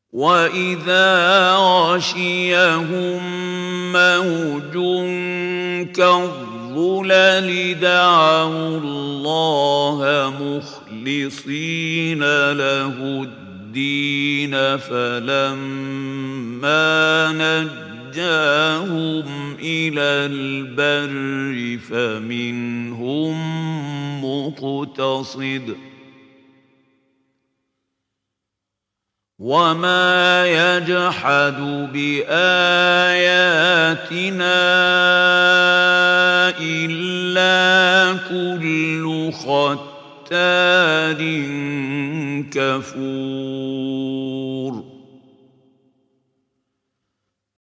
وإذا غشيهم موج كالظلل دعوا الله مخلصين له الدين فلما نجاهم إلى البر فمنهم مقتصد وما يجحد بآياتنا إلا كل ختار كفور.